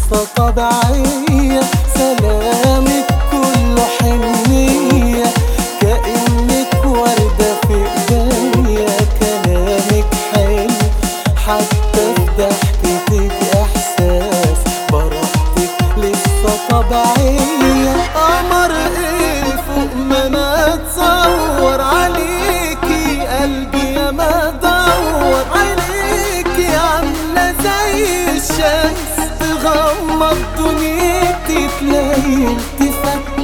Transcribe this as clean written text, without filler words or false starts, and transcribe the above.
لسه طبيعية، سلامك كله حنية، كأنك وردة في ايديا، كلامك حلو حتى في ضحكتك احساس، براءتك لسه طبيعية. قمر ايه فوق ما انا اتصور عليكي، قلبي يا ما دور عليكي، عاملة زي الشمس تغمض دنيتي، تليل تفتح